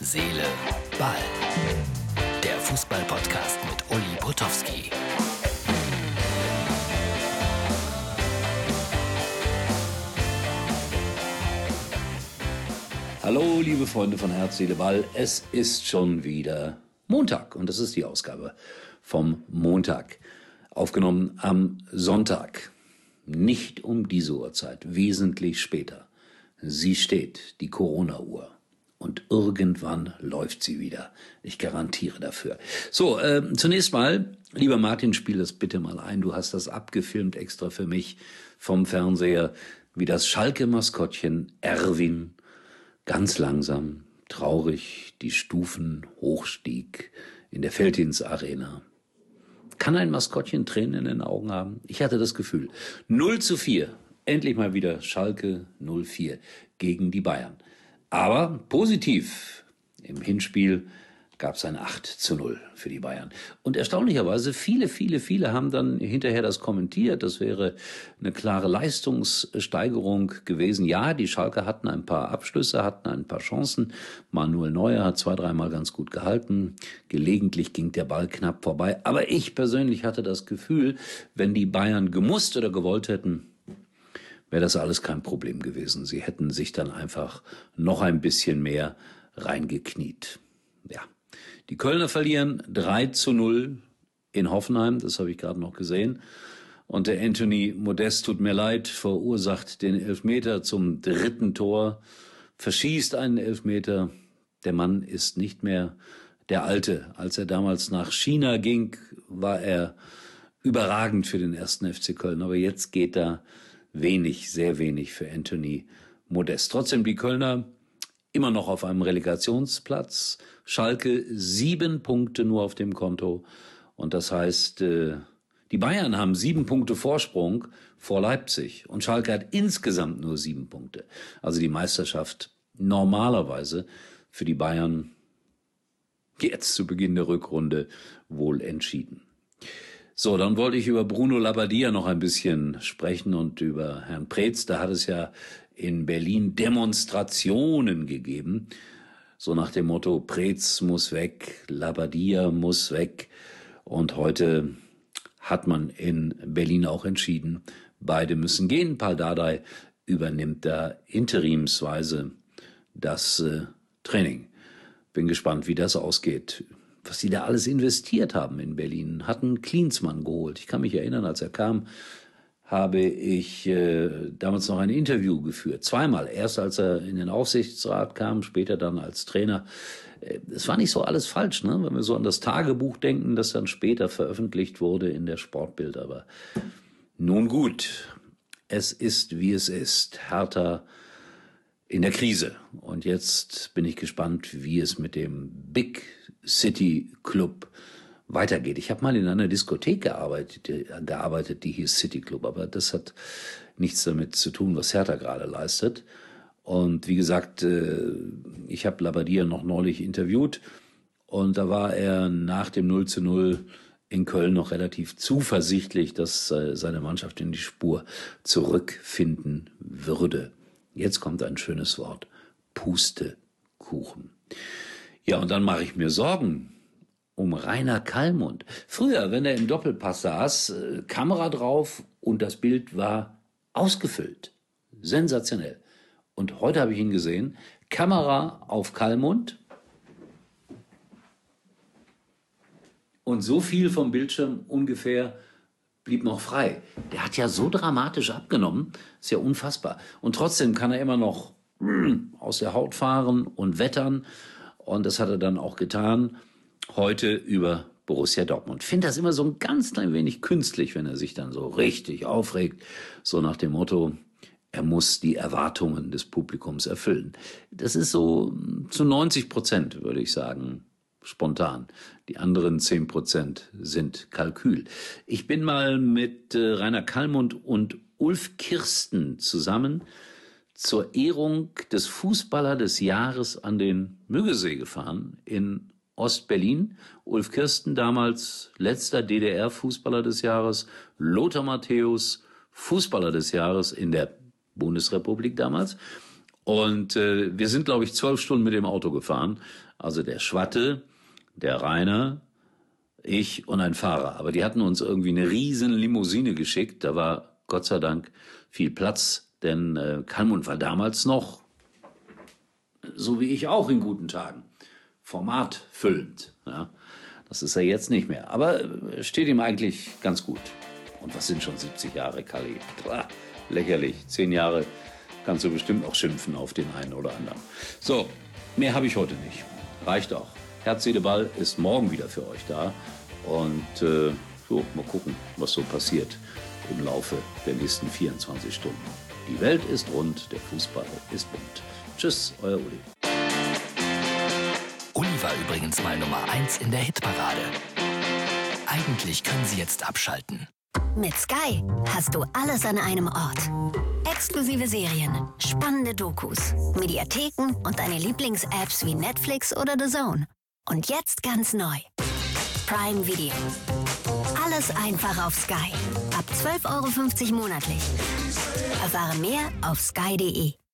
Seele, Ball. Der Fußball-Podcast mit Uli Potowski. Hallo, liebe Freunde von Herz, Seele, Ball. Es ist schon wieder Montag und das ist die Ausgabe vom Montag. Aufgenommen am Sonntag. Nicht um diese Uhrzeit, wesentlich später. Sie steht, die Corona-Uhr. Und irgendwann läuft sie wieder. Ich garantiere dafür. So, zunächst mal, lieber Martin, spiel das bitte mal ein. Du hast das abgefilmt extra für mich vom Fernseher, wie das Schalke-Maskottchen Erwin ganz langsam, traurig die Stufen hochstieg in der Veltins-Arena. Kann ein Maskottchen Tränen in den Augen haben? Ich hatte das Gefühl. 0:4. Endlich mal wieder Schalke 04 gegen die Bayern. Aber positiv, im Hinspiel gab es ein 8:0 für die Bayern. Und erstaunlicherweise, viele haben dann hinterher das kommentiert. Das wäre eine klare Leistungssteigerung gewesen. Ja, die Schalker hatten ein paar Abschlüsse, hatten ein paar Chancen. Manuel Neuer hat 2-3 Mal ganz gut gehalten. Gelegentlich ging der Ball knapp vorbei. Aber ich persönlich hatte das Gefühl, wenn die Bayern gemusst oder gewollt hätten, wäre das alles kein Problem gewesen. Sie hätten sich dann einfach noch ein bisschen mehr reingekniet. Ja, die Kölner verlieren 3:0 in Hoffenheim, das habe ich gerade noch gesehen. Und der Anthony Modest, tut mir leid, verursacht den Elfmeter zum 3. Tor, verschießt einen Elfmeter. Der Mann ist nicht mehr der Alte. Als er damals nach China ging, war er überragend für den 1. FC Köln. Aber jetzt geht da wenig, sehr wenig für Anthony Modest. Trotzdem die Kölner immer noch auf einem Relegationsplatz. Schalke 7 Punkte nur auf dem Konto. Und das heißt, die Bayern haben 7 Punkte Vorsprung vor Leipzig. Und Schalke hat insgesamt nur 7 Punkte. Also die Meisterschaft normalerweise für die Bayern jetzt zu Beginn der Rückrunde wohl entschieden. So, dann wollte ich über Bruno Labbadia noch ein bisschen sprechen und über Herrn Preetz. Da hat es ja in Berlin Demonstrationen gegeben, so nach dem Motto, Preetz muss weg, Labbadia muss weg. Und heute hat man in Berlin auch entschieden, beide müssen gehen. Pal Dardai übernimmt da interimsweise das Training. Bin gespannt, wie das ausgeht. Was die da alles investiert haben in Berlin, hatten Klinsmann geholt. Ich kann mich erinnern, als er kam, habe ich damals noch ein Interview geführt. Zweimal. Erst als er in den Aufsichtsrat kam, später dann als Trainer. Es war nicht so alles falsch, ne? Wenn wir so an das Tagebuch denken, das dann später veröffentlicht wurde in der Sportbild. Aber nun gut, es ist, wie es ist. Hertha in der Krise. Und jetzt bin ich gespannt, wie es mit dem Big City Club weitergeht. Ich habe mal in einer Diskothek gearbeitet, die hieß City Club, aber das hat nichts damit zu tun, was Hertha gerade leistet. Und wie gesagt, ich habe Labbadia noch neulich interviewt und da war er nach dem 0:0 in Köln noch relativ zuversichtlich, dass seine Mannschaft in die Spur zurückfinden würde. Jetzt kommt ein schönes Wort. Pustekuchen. Ja, und dann mache ich mir Sorgen um Rainer Kallmund. Früher, wenn er im Doppelpass saß, Kamera drauf und das Bild war ausgefüllt. Sensationell. Und heute habe ich ihn gesehen. Kamera auf Kallmund. Und so viel vom Bildschirm ungefähr blieb noch frei. Der hat ja so dramatisch abgenommen, ist ja unfassbar. Und trotzdem kann er immer noch aus der Haut fahren und wettern. Und das hat er dann auch getan, heute über Borussia Dortmund. Ich finde das immer so ein ganz klein wenig künstlich, wenn er sich dann so richtig aufregt, so nach dem Motto, er muss die Erwartungen des Publikums erfüllen. Das ist so zu 90%, würde ich sagen, spontan. Die anderen 10% sind Kalkül. Ich bin mal mit Rainer Kallmund und Ulf Kirsten zusammen zur Ehrung des Fußballer des Jahres an den Müggesee gefahren in Ostberlin. Ulf Kirsten, damals letzter DDR-Fußballer des Jahres, Lothar Matthäus, Fußballer des Jahres in der Bundesrepublik damals. Und wir sind, glaube ich, 12 Stunden mit dem Auto gefahren. Also der Schwatte, der Rainer, ich und ein Fahrer. Aber die hatten uns irgendwie eine riesen Limousine geschickt. Da war Gott sei Dank viel Platz, denn Kalmund war damals noch, so wie ich auch in guten Tagen, formatfüllend. Ja. Das ist er jetzt nicht mehr. Aber steht ihm eigentlich ganz gut. Und was sind schon 70 Jahre, Kalli? Lächerlich. 10 Jahre kannst du bestimmt auch schimpfen auf den einen oder anderen. So, mehr habe ich heute nicht. Reicht auch. Herz, Seele, Ball ist morgen wieder für euch da. Und mal gucken, was so passiert im Laufe der nächsten 24 Stunden. Die Welt ist rund, der Fußball ist bunt. Tschüss, euer Uli. Uli war übrigens mal Nummer 1 in der Hitparade. Eigentlich können Sie jetzt abschalten. Mit Sky hast du alles an einem Ort. Exklusive Serien, spannende Dokus, Mediatheken und deine Lieblings-Apps wie Netflix oder The Zone. Und jetzt ganz neu: Prime Video. Alles einfach auf Sky. Ab 12,50 € monatlich. Erfahre mehr auf sky.de.